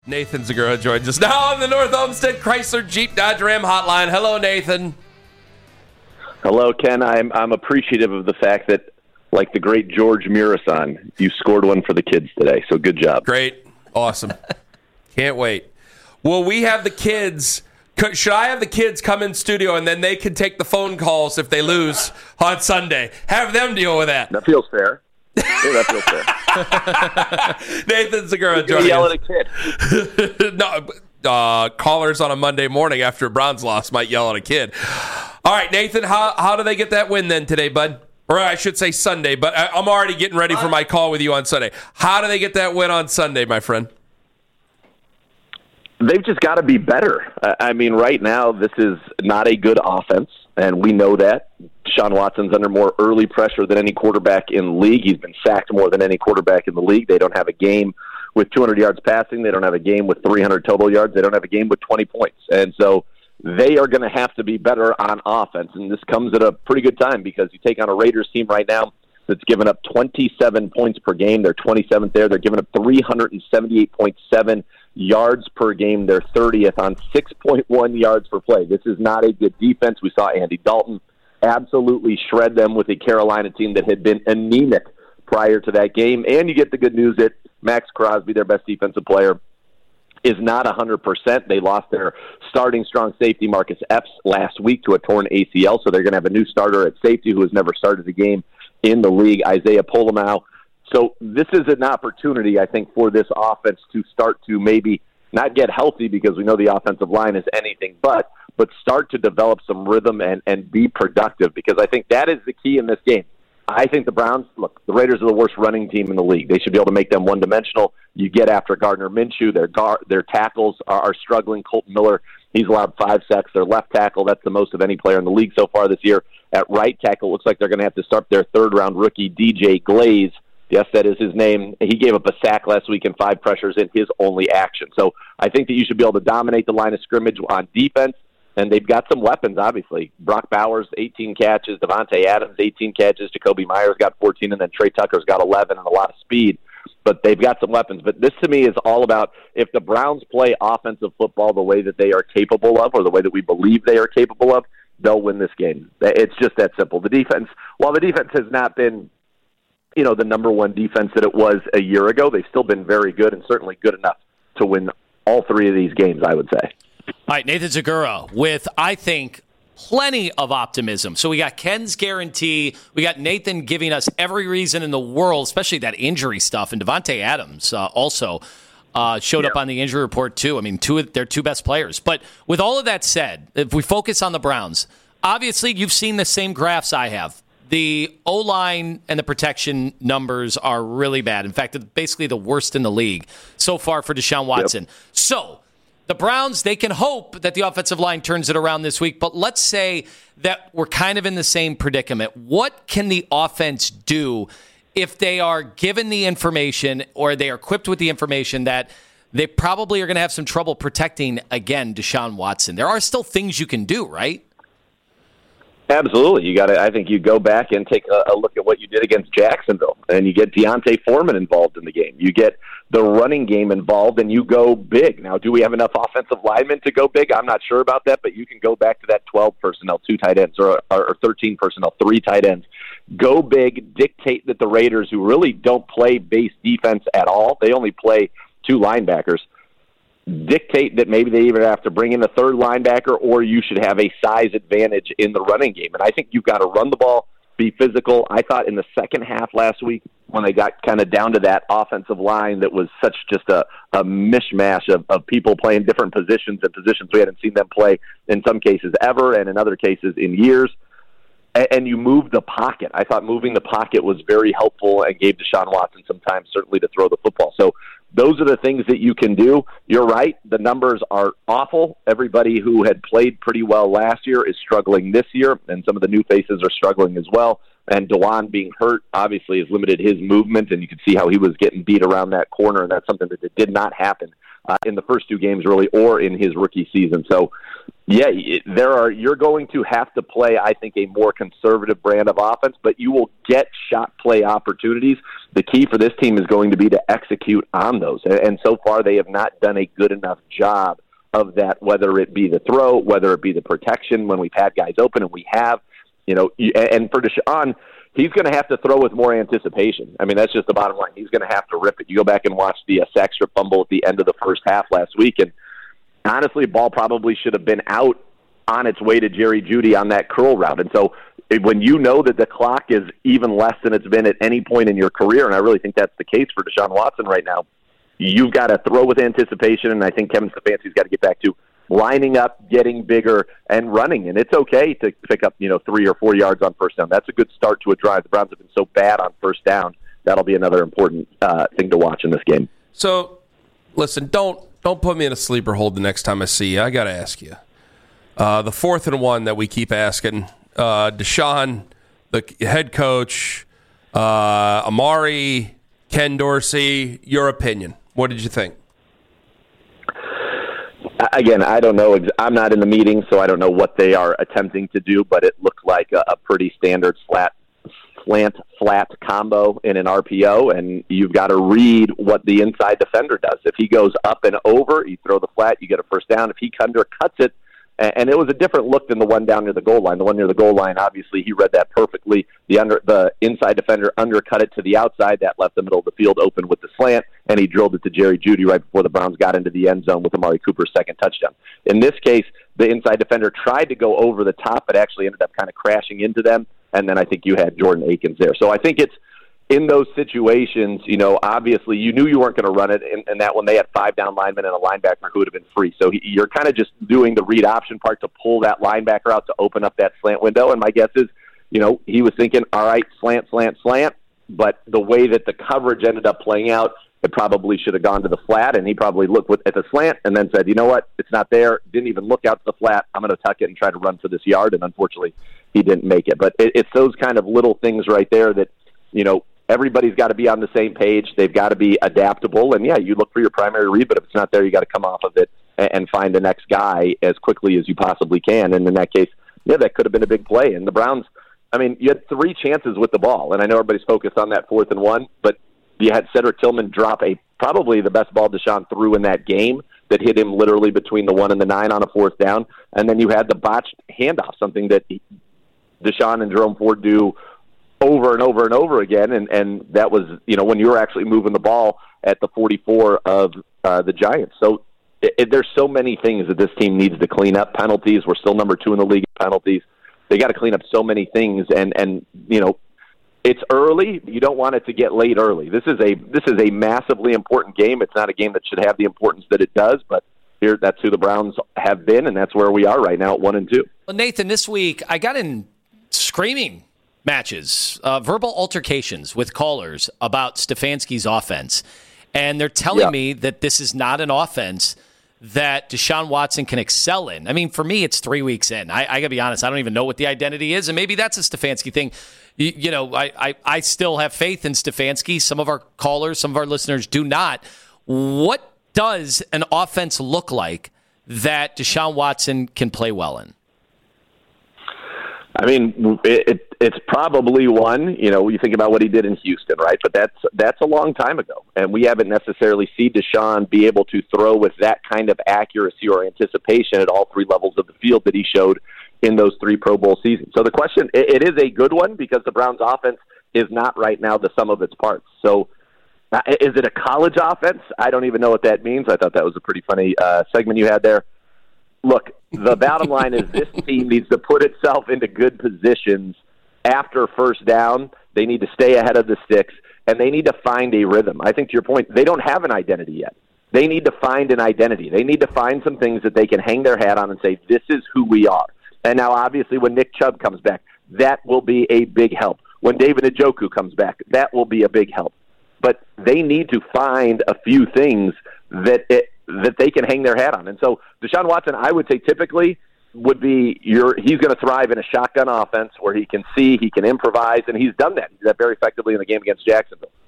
Nathan Zagura joins us now on the North Olmsted Chrysler Jeep Dodge Ram hotline. Hello, Nathan. Hello, Ken. I'm appreciative of the fact that, like the great George Murasan, you scored one for the kids today. So good job. Great. Awesome. Can't wait. Will we have the kids? Should I have the kids come in studio and then they can take the phone calls if they lose on Sunday? Have them deal with that. That feels fair. Yeah, that feels fair. Nathan Zagura joining us. Yell at a kid. No, callers on a Monday morning after a Browns loss might yell at a kid. All right, Nathan, how do they get that win then today, bud? Or I should say Sunday, but I'm already getting ready for my call with you on Sunday. How do they get that win on Sunday, my friend? They've just got to be better. I mean, right now, this is not a good offense, and we know that. Deshaun Watson's under more early pressure than any quarterback in the league. He's been sacked more than any quarterback in the league. They don't have a game with 200 yards passing. They don't have a game with 300 total yards. They don't have a game with 20 points. And so they are going to have to be better on offense, and this comes at a pretty good time because you take on a Raiders team right now that's given up 27 points per game. They're 27th there. They're giving up 378.7 yards per game. They're 30th on 6.1 yards per play. This is not a good defense. We saw Andy Dalton absolutely shred them with a Carolina team that had been anemic prior to that game. And you get the good news that Max Crosby, their best defensive player, is not 100%. They lost their starting strong safety, Marcus Epps, last week to a torn ACL, so they're going to have a new starter at safety who has never started a game in the league, Isaiah Pola-Mao. So this is an opportunity, I think, for this offense to start to maybe not get healthy because we know the offensive line is anything but start to develop some rhythm and be productive because I think that is the key in this game. I think the Browns, look, the Raiders are the worst running team in the league. They should be able to make them one-dimensional. You get after Gardner Minshew. Their tackles are struggling. Colton Miller, he's allowed 5 sacks. Their left tackle, that's the most of any player in the league so far this year. At right tackle, looks like they're going to have to start their third-round rookie, DJ Glaze. Yes, that is his name. He gave up a sack last week and 5 pressures in his only action. So I think that you should be able to dominate the line of scrimmage on defense. And they've got some weapons, obviously. Brock Bowers, 18 catches. Devontae Adams, 18 catches. Jacoby Myers got 14, and then Trey Tucker's got 11 and a lot of speed. But they've got some weapons. But this, to me, is all about if the Browns play offensive football the way that they are capable of or the way that we believe they are capable of, they'll win this game. It's just that simple. The defense, while the defense has not been, the number one defense that it was a year ago, they've still been very good and certainly good enough to win all 3 of these games, I would say. All right, Nathan Zagura with, I think, plenty of optimism. So we got Ken's guarantee. We got Nathan giving us every reason in the world, especially that injury stuff. And Devontae Adams also showed up on the injury report, too. I mean, their 2 best players. But with all of that said, if we focus on the Browns, obviously you've seen the same graphs I have. The O-line and the protection numbers are really bad. In fact, it's basically the worst in the league so far for Deshaun Watson. Yep. So the Browns, they can hope that the offensive line turns it around this week, but let's say that we're kind of in the same predicament. What can the offense do if they are given the information or they are equipped with the information that they probably are going to have some trouble protecting, again, Deshaun Watson? There are still things you can do, right? Absolutely. I think you go back and take a look at what you did against Jacksonville, and you get Deontay Foreman involved in the game. You get the running game involved, and you go big. Now, do we have enough offensive linemen to go big? I'm not sure about that, but you can go back to that 12 personnel, 2 tight ends, or 13 personnel, 3 tight ends. Go big, dictate that the Raiders, who really don't play base defense at all, they only play 2 linebackers, dictate that maybe they either have to bring in a 3rd linebacker or you should have a size advantage in the running game. And I think you've got to run the ball, be physical. I thought in the second half last week when they got kind of down to that offensive line that was such just a mishmash of people playing different positions and positions we hadn't seen them play in some cases ever and in other cases in years. And you moved the pocket. I thought moving the pocket was very helpful and gave Deshaun Watson some time certainly to throw the football. So those are the things that you can do. You're right. The numbers are awful. Everybody who had played pretty well last year is struggling this year, and some of the new faces are struggling as well. And Dewan being hurt obviously has limited his movement, and you can see how he was getting beat around that corner, and that's something that did not happen in the first 2 games, really, or in his rookie season. So, yeah, you're going to have to play, I think, a more conservative brand of offense, but you will get shot play opportunities. The key for this team is going to be to execute on those. And so far, they have not done a good enough job of that, whether it be the throw, whether it be the protection when we've had guys open, and we have, and for Deshaun, he's going to have to throw with more anticipation. I mean, that's just the bottom line. He's going to have to rip it. You go back and watch the sack strip fumble at the end of the first half last week, and honestly, ball probably should have been out on its way to Jerry Jeudy on that curl route. And so when you know that the clock is even less than it's been at any point in your career, and I really think that's the case for Deshaun Watson right now, you've got to throw with anticipation, and I think Kevin Stefanski's got to get back to lining up, getting bigger, and running. And it's okay to pick up 3 or 4 yards on first down. That's a good start to a drive. The Browns have been so bad on first down. That'll be another important thing to watch in this game. So, listen, don't put me in a sleeper hold the next time I see you. I got to ask you. The 4th and 1 that we keep asking, Deshaun, the head coach, Amari, Ken Dorsey, your opinion. What did you think? Again, I don't know. I'm not in the meeting, so I don't know what they are attempting to do, but it looked like a pretty standard slant, flat combo in an RPO, and you've got to read what the inside defender does. If he goes up and over, you throw the flat, you get a first down. If he undercuts it, and it was a different look than the one down near the goal line. The one near the goal line, obviously, he read that perfectly. The inside defender undercut it to the outside. That left the middle of the field open with the slant, and he drilled it to Jerry Jeudy right before the Browns got into the end zone with Amari Cooper's second touchdown. In this case, the inside defender tried to go over the top, but actually ended up kind of crashing into them, and then I think you had Jordan Akins there. So I think it's in those situations, obviously you knew you weren't going to run it, and that one they had 5 down linemen and a linebacker who would have been free. So you're kind of just doing the read option part to pull that linebacker out to open up that slant window. And my guess is, he was thinking, all right, slant, but the way that the coverage ended up playing out, it probably should have gone to the flat, and he probably looked at the slant and then said, you know what, it's not there, didn't even look out to the flat, I'm going to tuck it and try to run for this yard, and unfortunately he didn't make it. But it's those kind of little things right there that, everybody's got to be on the same page. They've got to be adaptable. And, yeah, you look for your primary read, but if it's not there, you got to come off of it and find the next guy as quickly as you possibly can. And in that case, yeah, that could have been a big play. And the Browns, you had 3 chances with the ball. And I know everybody's focused on that 4th and 1, but you had Cedric Tillman drop probably the best ball Deshaun threw in that game that hit him literally between the 1 and the 9 on a 4th down. And then you had the botched handoff, something that Deshaun and Jerome Ford do over and over and over again, and that was, when you were actually moving the ball at the 44 of the Giants. So there's so many things that this team needs to clean up. Penalties, we're still number 2 in the league in penalties. They got to clean up so many things, and it's early. You don't want it to get late early. This is a massively important game. It's not a game that should have the importance that it does, but that's who the Browns have been, and that's where we are right now at 1-2. Well, Nathan, this week I got in screaming matches, verbal altercations with callers about Stefanski's offense. And they're telling me that this is not an offense that Deshaun Watson can excel in. For me, it's 3 weeks in. I got to be honest, I don't even know what the identity is, and maybe that's a Stefanski thing. I still have faith in Stefanski. Some of our callers, some of our listeners do not. What does an offense look like that Deshaun Watson can play well in? It's probably one. You think about what he did in Houston, right? But that's a long time ago, and we haven't necessarily seen Deshaun be able to throw with that kind of accuracy or anticipation at all 3 levels of the field that he showed in those 3 Pro Bowl seasons. So the question, it is a good one because the Browns' offense is not right now the sum of its parts. So is it a college offense? I don't even know what that means. I thought that was a pretty funny segment you had there. Look, the bottom line is this team needs to put itself into good positions after first down. They need to stay ahead of the sticks, and they need to find a rhythm. I think to your point, they don't have an identity yet. They need to find an identity. They need to find some things that they can hang their hat on and say, this is who we are. And now, obviously, when Nick Chubb comes back, that will be a big help. When David Njoku comes back, that will be a big help. But they need to find a few things that they can hang their hat on. And so Deshaun Watson, I would say typically would be he's going to thrive in a shotgun offense where he can see, he can improvise, and he's done that. He did that very effectively in the game against Jacksonville.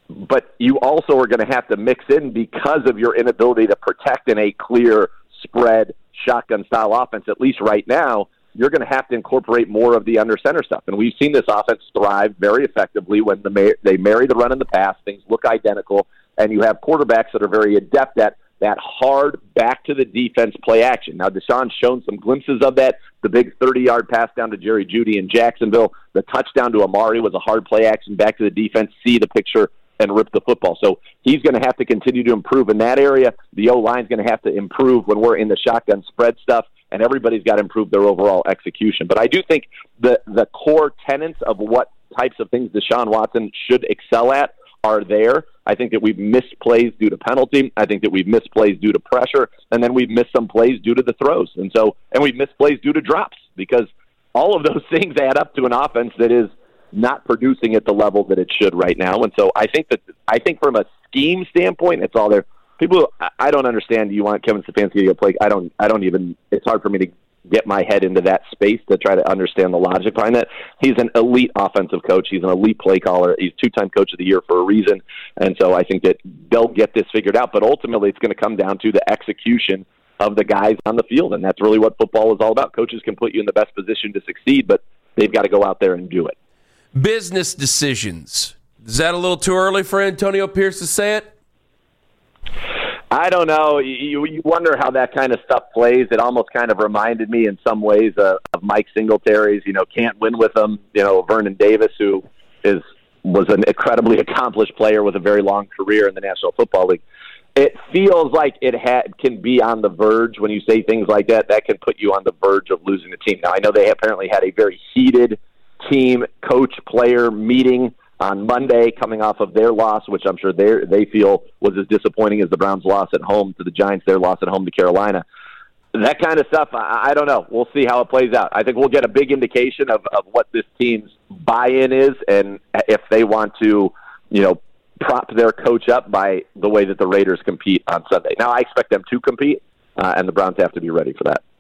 but you also are going to have to mix in, because of your inability to protect in a clear spread shotgun style offense, at least right now, you're going to have to incorporate more of the under center stuff. And we've seen this offense thrive very effectively when they marry the run and the pass. Things look identical, and you have quarterbacks that are very adept at that hard back to the defense play action. Now, Deshaun's shown some glimpses of that. The big 30-yard pass down to Jerry Jeudy in Jacksonville, the touchdown to Amari was a hard play action back to the defense, see the picture, and rip the football. So he's going to have to continue to improve in that area. The O-line's going to have to improve when we're in the shotgun spread stuff, and everybody's got to improve their overall execution. But I do think the core tenets of what types of things Deshaun Watson should excel at are there. I think that we've missed plays due to penalty. I think that we've missed plays due to pressure, and then we've missed some plays due to the throws. And we've missed plays due to drops, because all of those things add up to an offense that is not producing at the level that it should right now. And so I think from a scheme standpoint, it's all there. I don't understand. You want Kevin Stefanski to play? I don't even. It's hard for me to get my head into that space to try to understand the logic behind that. He's an elite offensive coach. He's an elite play caller. He's two-time coach of the year for a reason. And so I think that they'll get this figured out. But ultimately, it's going to come down to the execution of the guys on the field. And that's really what football is all about. Coaches can put you in the best position to succeed, but they've got to go out there and do it. Business decisions. Is that a little too early for Antonio Pierce to say it? I don't know. You wonder how that kind of stuff plays. It almost kind of reminded me in some ways of Mike Singletary's, can't win with him. Vernon Davis, who was an incredibly accomplished player with a very long career in the National Football League. It feels like it can be on the verge when you say things like that. That can put you on the verge of losing the team. Now, I know they apparently had a very heated team coach-player meeting on Monday, coming off of their loss, which I'm sure they feel was as disappointing as the Browns' loss at home to the Giants, their loss at home to Carolina. That kind of stuff, I don't know. We'll see how it plays out. I think we'll get a big indication of what this team's buy-in is, and if they want to, prop their coach up by the way that the Raiders compete on Sunday. Now, I expect them to compete, and the Browns have to be ready for that.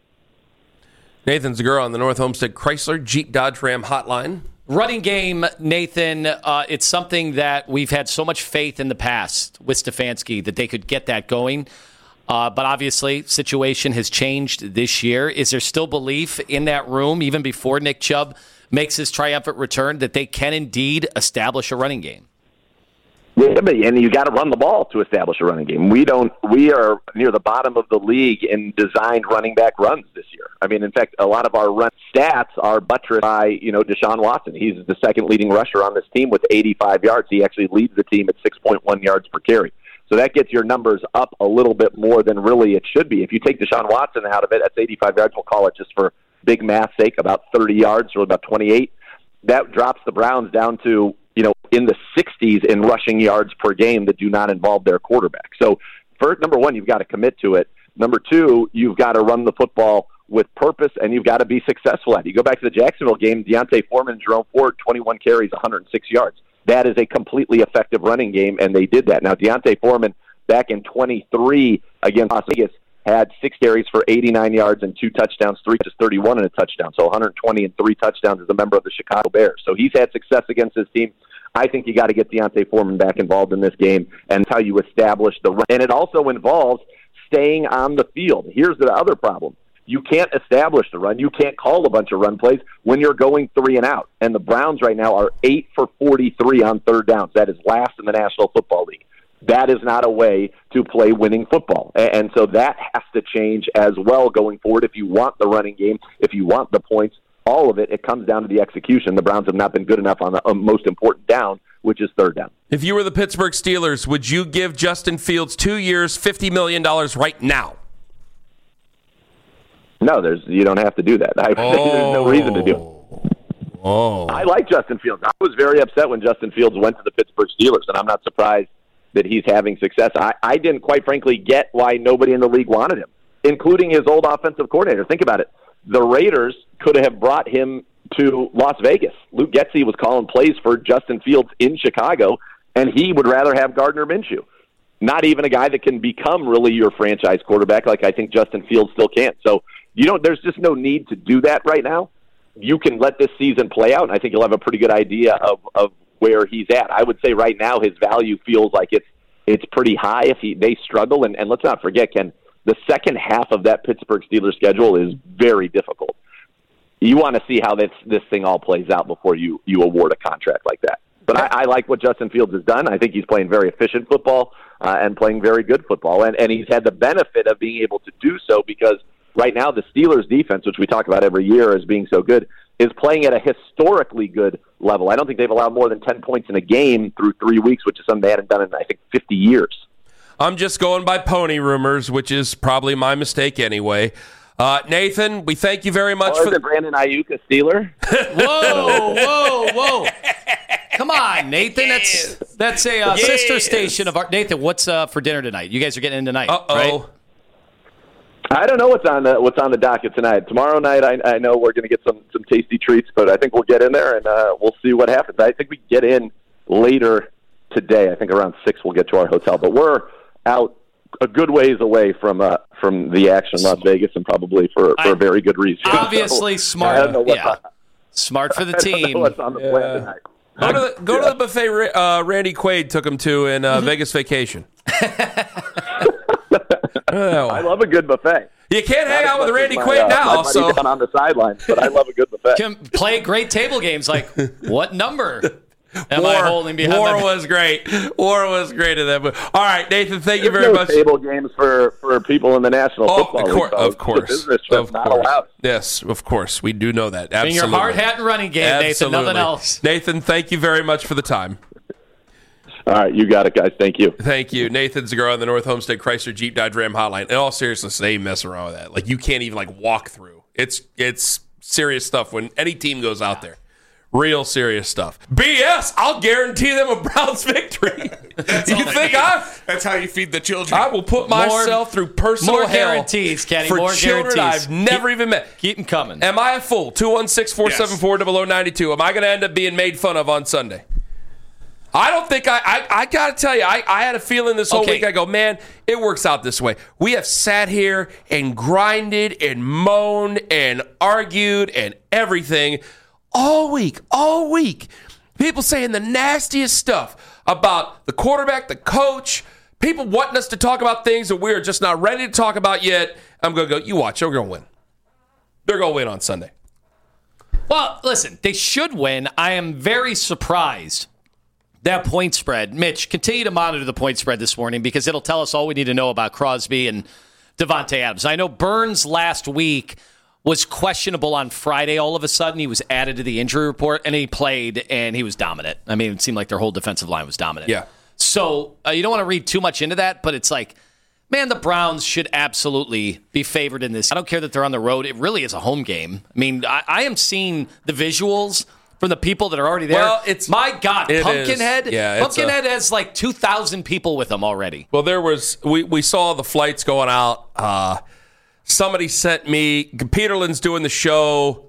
Nathan Zegura on the North Homestead Chrysler Jeep Dodge Ram hotline. Running game, Nathan, it's something that we've had so much faith in the past with Stefanski that they could get that going. But obviously, situation has changed this year. Is there still belief in that room, even before Nick Chubb makes his triumphant return, that they can indeed establish a running game? Yeah, and you got to run the ball to establish a running game. We are near the bottom of the league in designed running back runs this year. I mean, in fact, a lot of our run stats are buttressed by, Deshaun Watson. He's the second leading rusher on this team with 85 yards. He actually leads the team at 6.1 yards per carry. So that gets your numbers up a little bit more than really it should be. If you take Deshaun Watson out of it, that's 85 yards. We'll call it, just for big math's sake, about 30 yards, or about 28. That drops the Browns down to, in the 60s in rushing yards per game that do not involve their quarterback. So, number one, you've got to commit to it. Number two, you've got to run the football with purpose, and you've got to be successful at it. You go back to the Jacksonville game, D'Onta Foreman and Jerome Ford, 21 carries, 106 yards. That is a completely effective running game, and they did that. Now, D'Onta Foreman, back in 23 against Las Vegas, had 6 carries for 89 yards and 2 touchdowns, 3 just 31 and a touchdown. So 120 and 3 touchdowns as a member of the Chicago Bears. So he's had success against his team. I think you got to get D'Onta Foreman back involved in this game, and that's how you establish the run. And it also involves staying on the field. Here's the other problem. You can't establish the run. You can't call a bunch of run plays when you're going 3 and out. And the Browns right now are 8 for 43 on third downs. That is last in the National Football League. That is not a way to play winning football. And so that has to change as well going forward. If you want the running game, if you want the points, all of it, it comes down to the execution. The Browns have not been good enough on the most important down, which is third down. If you were the Pittsburgh Steelers, would you give Justin Fields 2 years, $50 million right now? No, you don't have to do that. There's no reason to do it. I like Justin Fields. I was very upset when Justin Fields went to the Pittsburgh Steelers, and I'm not surprised that he's having success. I didn't, quite frankly, get why nobody in the league wanted him, including his old offensive coordinator. Think about it. The Raiders could have brought him to Las Vegas. Luke Getsy was calling plays for Justin Fields in Chicago, and he would rather have Gardner Minshew. Not even a guy that can become really your franchise quarterback like I think Justin Fields still can. So there's just no need to do that right now. You can let this season play out, and I think you'll have a pretty good idea of where he's at. I would say right now his value feels like it's pretty high if they struggle. And let's not forget, Ken, the second half of that Pittsburgh Steelers schedule is very difficult. You want to see how this thing all plays out before you award a contract like that. But I like what Justin Fields has done. I think he's playing very efficient football and playing very good football. And he's had the benefit of being able to do so because right now the Steelers' defense, which we talk about every year as being so good, is playing at a historically good level. I don't think they've allowed more than 10 points in a game through 3 weeks, which is something they hadn't done in, I think, 50 years. I'm just going by pony rumors, which is probably my mistake anyway. Nathan, we thank you very much for Brandon Ayuk a Steeler. Whoa! Come on, Nathan. That's a sister station of our Nathan. What's for dinner tonight? You guys are getting in tonight, right? I don't know what's on the docket tonight. Tomorrow night, I know we're going to get some tasty treats, but I think we'll get in there and we'll see what happens. I think we get in later today. I think around 6 we'll get to our hotel, but we're out a good ways away from the action in Las Vegas, and probably for a very good reason. Obviously, so, smart. Smart for the team. I don't know what's on the plan tonight. Go to the buffet Randy Quaid took him to in Vegas Vacation. I love a good buffet. You can't hang out with Randy Quaid now. So down on the sidelines, but I love a good buffet. Can play great table games like what number? Am I holding behind War was great. War was great in that movie. All right, Nathan, thank you very much. Table games for people in the National Football League. Of course. Business trip, not allowed. Yes, of course. We do know that. Absolutely. In your hard hat and running game, Nathan, nothing else. Nathan, thank you very much for the time. All right, you got it, guys. Thank you. Thank you. Nathan Zagara on the North Homestead Chrysler Jeep Dodge Ram hotline. In all seriousness, they mess around with that. Like, you can't even, walk through. It's serious stuff when any team goes out there. Real serious stuff. BS, I'll guarantee them a Browns victory. That's how you feed the children. I will put myself through personal more hell guarantees, Kenny. for more children guarantees. I've never even met. Keep them coming. Am I a fool? 216-474-0092. Am I going to end up being made fun of on Sunday? I don't think I got to tell you, I had a feeling this whole week. I go, man, it works out this way. We have sat here and grinded and moaned and argued and everything all week. People saying the nastiest stuff about the quarterback, the coach, people wanting us to talk about things that we're just not ready to talk about yet. I'm going to go, you watch, they're going to win. They're going to win on Sunday. Well, listen, they should win. I am very surprised. That point spread. Mitch, continue to monitor the point spread this morning because it'll tell us all we need to know about Crosby and Davante Adams. I know Burns last week was questionable on Friday. All of a sudden, he was added to the injury report, and he played, and he was dominant. I mean, it seemed like their whole defensive line was dominant. Yeah. So you don't want to read too much into that, but it's like, man, the Browns should absolutely be favored in this. I don't care that they're on the road. It really is a home game. I mean, I am seeing the visuals from the people that are already there. Well, my God, Pumpkinhead. Yeah, Pumpkinhead has like 2,000 people with them already. Well, we saw the flights going out. Somebody sent me, Peterlin's doing the show.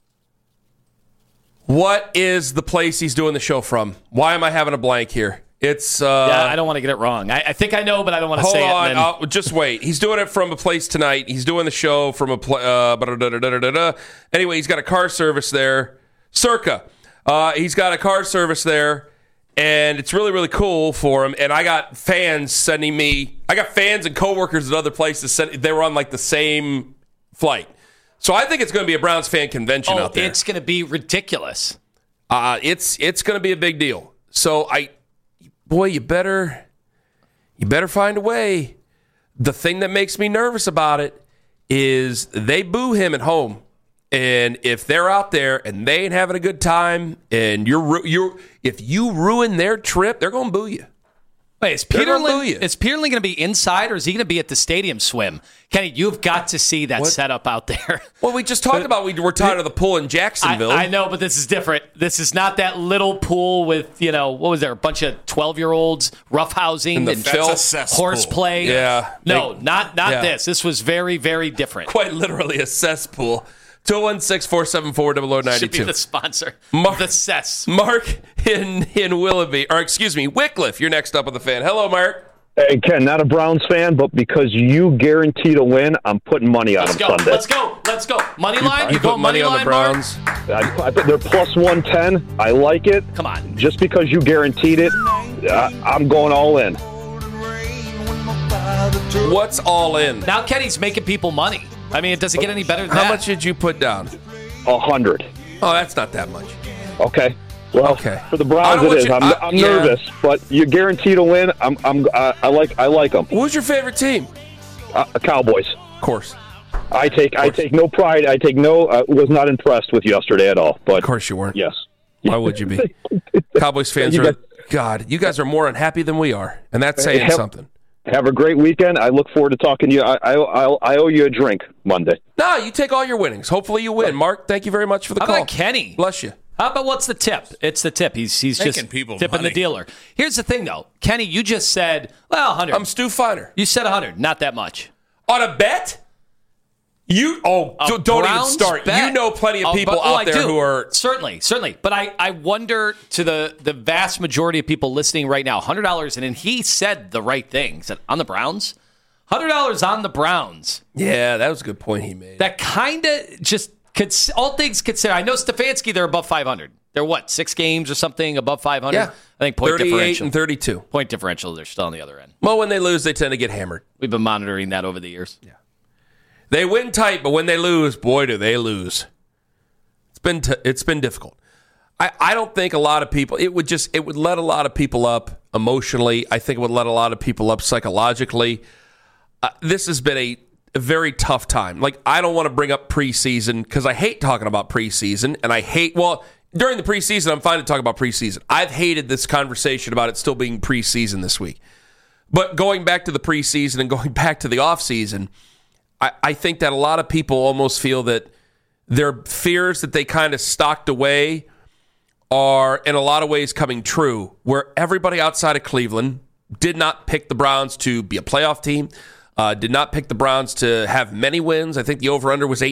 What is the place he's doing the show from? Why am I having a blank here? It's I don't want to get it wrong. I think I know, but I don't want to say hold it. on, just wait. He's doing it from a place tonight. He's doing the show from a anyway, he's got a car service there. Circa. He's got a car service there, and it's really, really cool for him. And I got fans sending me, I got fans and coworkers at other places, they were on like the same flight. So I think it's going to be a Browns fan convention out there. It's going to be ridiculous. It's going to be a big deal. So you better find a way. The thing that makes me nervous about it is they boo him at home. And if they're out there and they ain't having a good time, and if you ruin their trip, they're going to boo you. Wait, is Peterlin going to be inside, or is he going to be at the stadium swim? Kenny, you've got to see that setup out there. Well, we just talked about we're tired of the pool in Jacksonville. I know, but this is different. This is not that little pool with, what was there, a bunch of 12-year-olds roughhousing and horseplay. Yeah. No, not this. This was very, very different. Quite literally a cesspool. 216-474-0092. Should be the sponsor. The Cess. Mark in Willoughby, or excuse me, Wycliffe. You're next up on the Fan. Hello, Mark. Hey, Ken, not a Browns fan, but because you guarantee to win, I'm putting money on them Sunday. Let's go. Money line? You going money on line, the Browns? I bet they're plus 110. I like it. Come on. Just because you guaranteed it, I'm going all in. What's all in? Now Kenny's making people money. I mean, does it get any better than How that? much did you put down? 100. Oh, that's not that much. Okay. Well, Okay. for the Browns it is. I'm nervous, but you guarantee to win. I like them. Who's your favorite team? Cowboys. Of course. I take no pride. Was not impressed with yesterday at all. But Of course you weren't. yes. Why would you be? Cowboys fans you guys are more unhappy than we are, and that's saying something. Have a great weekend. I look forward to talking to you. I owe you a drink Monday. No, you take all your winnings. Hopefully you win. Mark, thank you very much for the call. How about Kenny? Bless you. How about what's the tip? It's the tip. He's just people tipping money. the dealer. Here's the thing, though. Kenny, you just said, 100. I'm Stu Feiner. You said 100. Not that much. On a bet? Don't even start. Bet. You know plenty of people out there who are... Certainly. But I wonder to the vast majority of people listening right now, $100, and he said the right thing. He said, on the Browns? $100 on the Browns. Yeah, that was a good point he made. That kind of just... all things considered, I know Stefanski, they're above 500. They're what, 6 games or something above 500? Yeah. I think point 38 differential. and 32. Point differential, they're still on the other end. Well, when they lose, they tend to get hammered. We've been monitoring that over the years. Yeah. They win tight, but when they lose, boy, do they lose. It's been difficult. I don't think a lot of people, it would let a lot of people up emotionally. I think it would let a lot of people up psychologically. This has been a very tough time. Like, I don't want to bring up preseason because I hate talking about preseason, and during the preseason, I'm fine to talk about preseason. I've hated this conversation about it still being preseason this week. But going back to the preseason and going back to the offseason, I think that a lot of people almost feel that their fears that they kind of stocked away are in a lot of ways coming true, where everybody outside of Cleveland did not pick the Browns to be a playoff team, did not pick the Browns to have many wins. I think the over-under was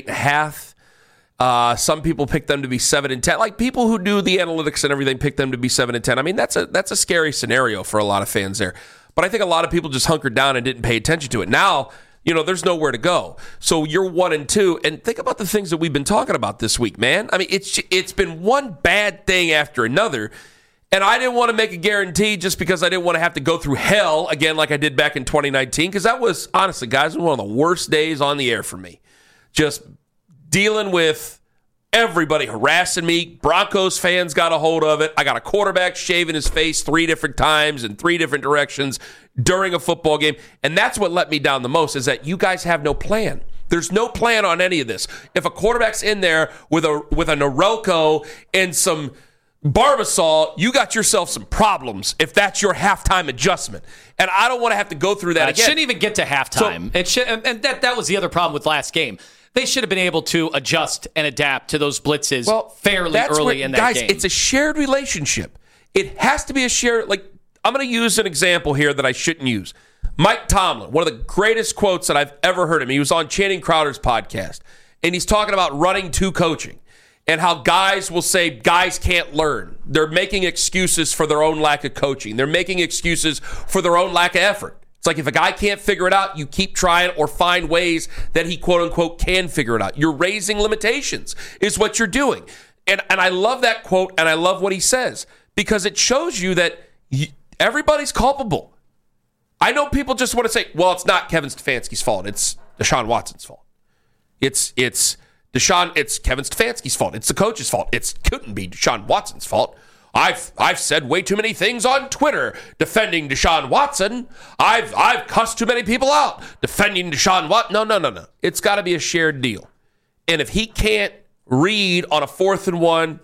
8.5. Some people picked them to be 7-10. Like, people who do the analytics and everything picked them to be 7-10. I mean, that's a scary scenario for a lot of fans there. But I think a lot of people just hunkered down and didn't pay attention to it. Now, there's nowhere to go. So you're 1-2, and think about the things that we've been talking about this week, man. I mean, it's been one bad thing after another, and I didn't want to make a guarantee just because I didn't want to have to go through hell again like I did back in 2019, because that was, honestly, guys, one of the worst days on the air for me. Just dealing with everybody harassing me. Broncos fans got a hold of it. I got a quarterback shaving his face 3 different times in 3 different directions during a football game. And that's what let me down the most, is that you guys have no plan. There's no plan on any of this. If a quarterback's in there with a Norelco and some Barbasol, you got yourself some problems if that's your halftime adjustment. And I don't want to have to go through that again. It shouldn't even get to halftime. And that was the other problem with last game. They should have been able to adjust and adapt to those blitzes fairly early in that game. Guys, it's a shared relationship. It has to be a shared, I'm going to use an example here that I shouldn't use. Mike Tomlin, one of the greatest quotes that I've ever heard of him. He was on Channing Crowder's podcast, and he's talking about running to coaching and how guys will say guys can't learn. They're making excuses for their own lack of coaching. They're making excuses for their own lack of effort. It's like, if a guy can't figure it out, you keep trying or find ways that he, quote unquote, can figure it out. You're raising limitations is what you're doing. And I love that quote, and I love what he says, because it shows you that everybody's culpable. I know people just want to say, well, it's not Kevin Stefanski's fault. It's Deshaun Watson's fault. It's Kevin Stefanski's fault. It's the coach's fault. It couldn't be Deshaun Watson's fault. I've said way too many things on Twitter defending Deshaun Watson. I've cussed too many people out defending Deshaun Watson. No. It's got to be a shared deal. And if he can't read on a 4th and 1,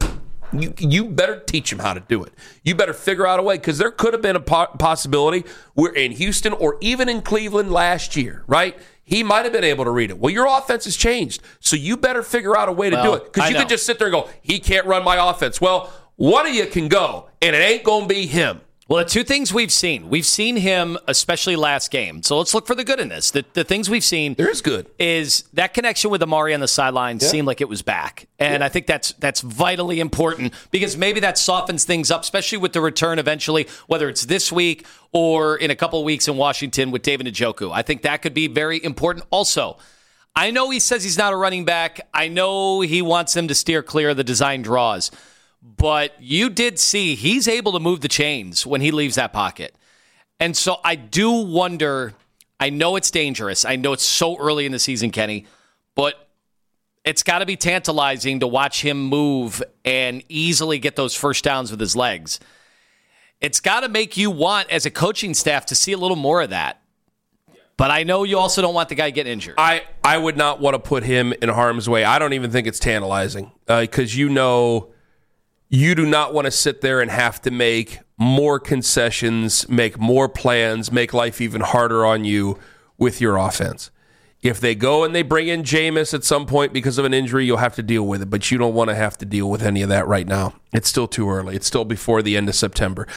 you better teach him how to do it. You better figure out a way, because there could have been a possibility where in Houston or even in Cleveland last year, right? He might have been able to read it. Well, your offense has changed, so you better figure out a way to do it, because you can just sit there and go, he can't run my offense. Well, one of you can go, and it ain't going to be him. Well, the two things we've seen him, especially last game. So let's look for the good in this. The things we've seen, there is good, is that connection with Amari on the sideline seemed like it was back, and I think that's vitally important because maybe that softens things up, especially with the return eventually, whether it's this week or in a couple of weeks in Washington with David Njoku. I think that could be very important. Also, I know he says he's not a running back. I know he wants them to steer clear of the design draws. But you did see he's able to move the chains when he leaves that pocket. And so I do wonder, I know it's dangerous. I know it's so early in the season, Kenny, but it's got to be tantalizing to watch him move and easily get those first downs with his legs. It's got to make you want, as a coaching staff, to see a little more of that. But I know you also don't want the guy getting injured. I would not want to put him in harm's way. I don't even think it's tantalizing because you do not want to sit there and have to make more concessions, make more plans, make life even harder on you with your offense. If they go and they bring in Jameis at some point because of an injury, you'll have to deal with it. But you don't want to have to deal with any of that right now. It's still too early. It's still before the end of September.